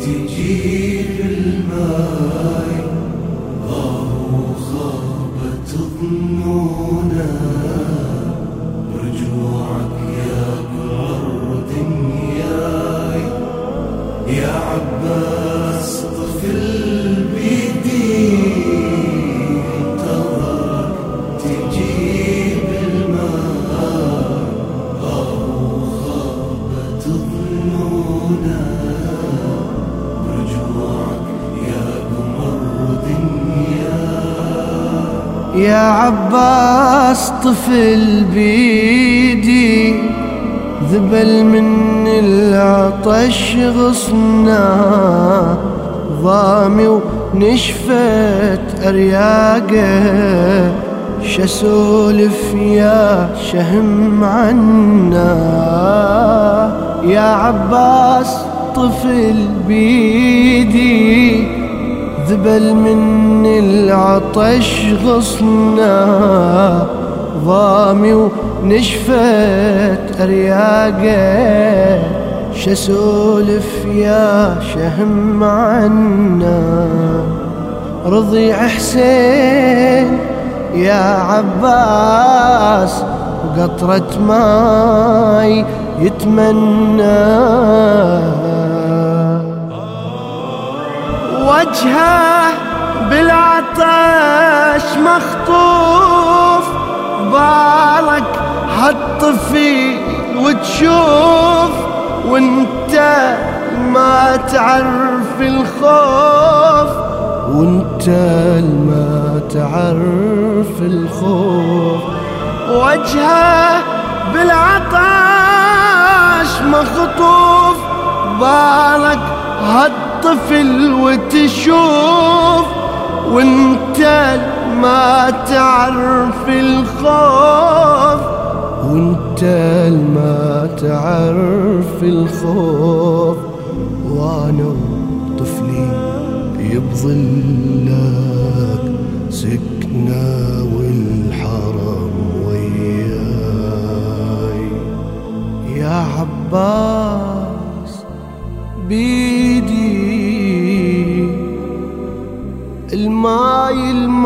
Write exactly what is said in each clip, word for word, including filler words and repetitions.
تجيب الماي ضاعوا خابت ظنونا برجوعك يا قمر دنياي يا عباس طفل بيدي انتظرك تجيب الماي ضاعوا خابت ظنونا يا عباس طفل بيدي ذبل من العطش غصنا ضامي ونشفت أرياقه شسولف يا شهم عنا يا عباس طفل بيدي ذبل من العطش غصنا ضامي ونشفت أرياقه شسولف يا شهم عنا رضيع حسين يا عباس قطرة ماي يتمنى وجهه بالعطش مخطوف بالك هالطفي وتشوف وانت ما تعرف الخوف وانت ما تعرف الخوف وجهه بالعطش مخطوف بالك هالطفل وتشوف وانت ما تعرف الخوف وانت ما تعرف الخوف وانا طفلي يبظلك سكنة والحرم وياي يا عباس بيدي الماي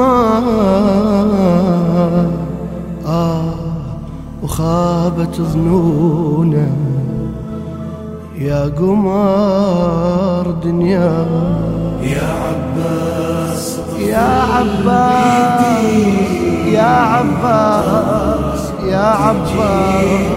الماي آه وخابت ظنونا يا قمر دنيا يا عباس يا عباس يا عباس يا عباس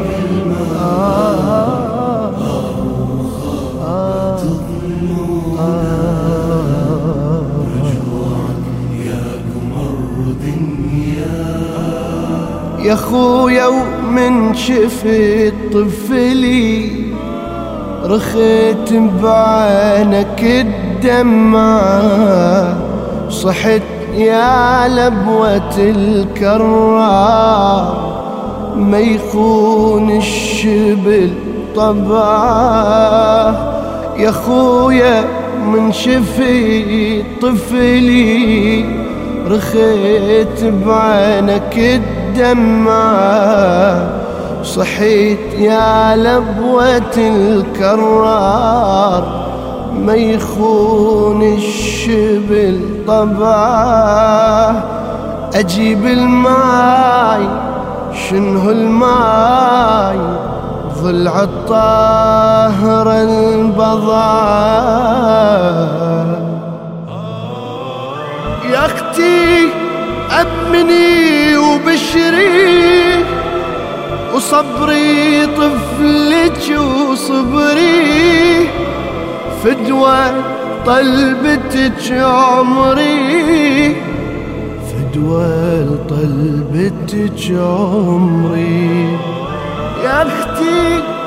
يا خويا ومن شفت طفلي رخيت بعينك الدمعة صحت يا لبوة الكرار ما يخون الشبل طبعه يا خويا من شفت طفلي رخيت بعينك الدمعة صحيت يا لبوة الكرار ما يخون الشبل طبعه أجيب الماي شنه الماي ضلع الطاهر البضعه يا اختي أمني وبشري وصبري طفلك وصبري فدوى طلبتك عمري فدوى طلبتك عمري يا اختي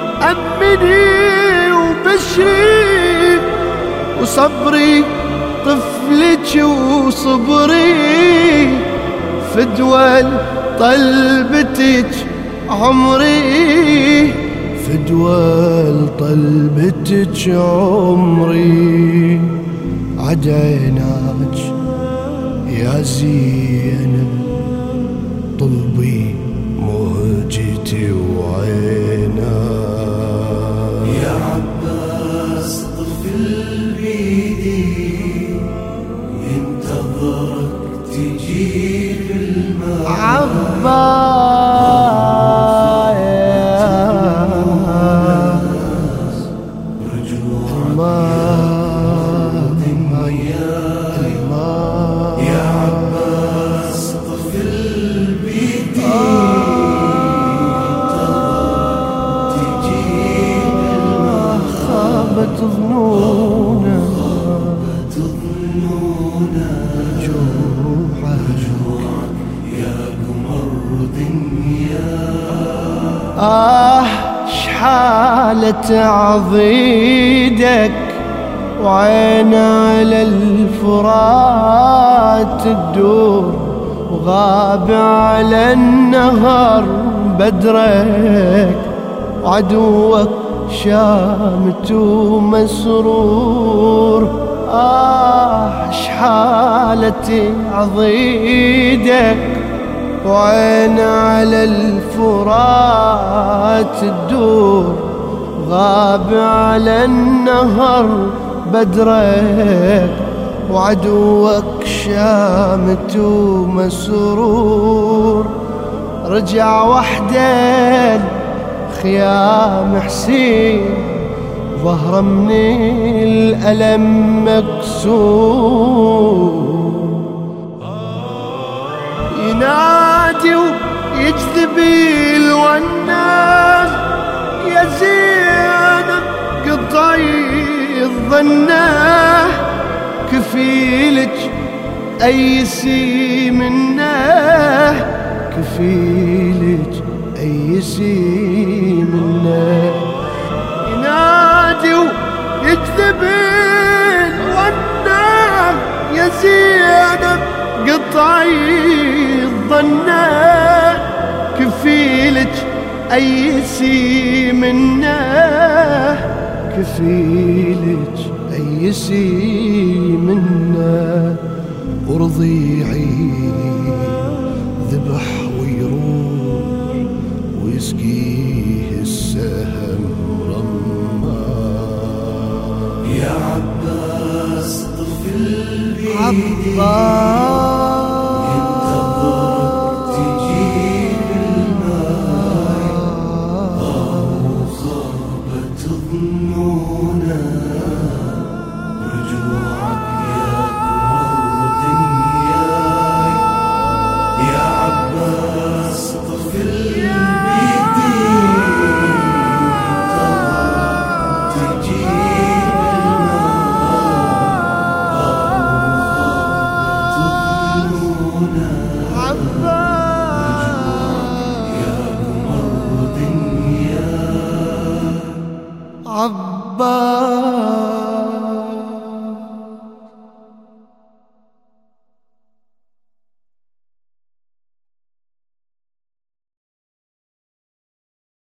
أمني وبشري وصبري طفلك وصبري فدوى طلبتك عمري فدوى طلبتك عمري عديناك يا زينب طلبي مهجتي وعينا يا عباس طفل بيدي ينتظرك تجيب الماء عباس رجوعك يا عباس طفل بيدي ينتظرك تجيب الماء خابت ظنونا خابت ظنونا رجوعك يا قمر دنيا آه شحالة عضيدك وعين على الفرات تدور وغاب على النهر بدرك وعدوك شامت ومسرور آه شحالة عضيدك وعين على الفرات تدور غاب على النهر بدرك وعدوك شامت ومسرور رجع وحده خيام حسين ظهره من الألم مكسور ينادي ويجذب الوناس يا زينب قطعي الظنه كفيلك أيسي منه كفيلك أيسي منه ينادي ويجذب الوناس يا زينب قطعي الظنه كفيلك أيسي منه كفيلك أيسي منه ورضيعي ذبح ويروح ويسقيه السهم رمان يا عباس طفل بيدي عباس ينتظرك تجيب الماء خابت ظنونا رجوعك يا قمر دنياي يا عباس طفل بيدي ينتظرك تجيب عباس